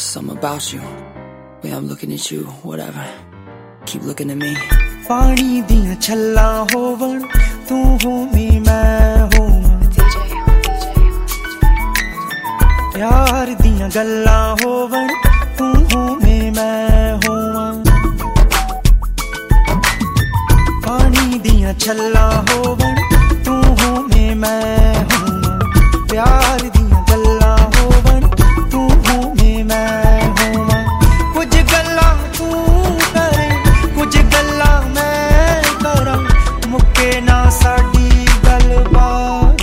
Something about you, way I'm looking at you, whatever. Keep looking at me. पानी दियां छल्लां होवन तू होवीं मैं होवां प्यार दियां गल्लां होवन तू होवीं मैं होवां पानी दियां छल्लां होवन तू होवीं मैं होवां प्यार दियां गल्लां होवन तू होवीं मैं होवां कुछ गल्लां तू करे कुछ गल्लां मुक्के ना साडी गलबात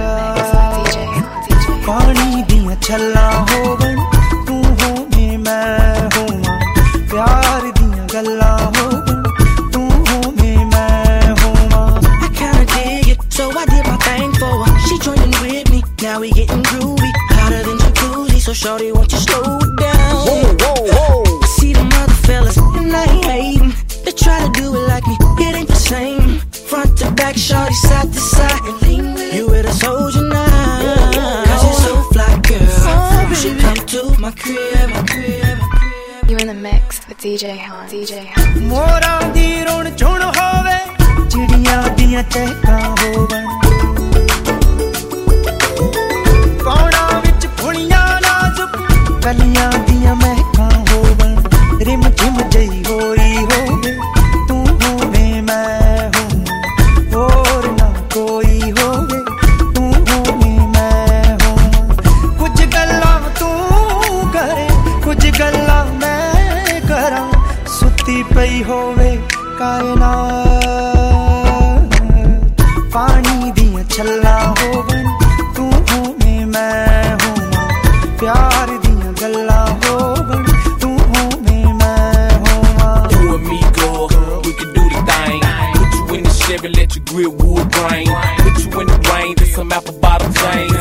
पानी दियां छल्लां होवन तू होवीं मैं होवां प्यार दियां गल्लां होवन तू होवीं मैं होवां I kinda dig it, so I did my thing for her. She joining with me, now we getting groovy, hotter than jacuzzi, so shorty won't you slow it down. Whoa, whoa, whoa. See them other fellas, and I ain't hating. They try to do it like me, it ain't the same. Front to back, shorty side to side. You with a soldier now, cause you're so fly, girl. You should come to my crib, my crib, my crib. You're in the mix with DJ Han. DJ Han. मोरां दी रुण झुण होवे चिड़ियां दियां चहकां होवन पौड़ां विच फुलियां नाजुक गलियां दियां महकां होवन rim झिम जई होई होवे तू होवे मैं होवां होर ना कोई होवे तू होवे मैं होवां कुछ गल्लां तू करे कुछ गल्लां मैं करां सुती पई होवे कायनात पानी दियां छल्लां होवन तू होवे मैं होवां प्यार दियां गल्लां होवन तू होवे मैं होवां You and me, girl, we can do the thing. Put you in the Chevy, let your grill wood grain. Put you in the rain, get some apple bottom chain.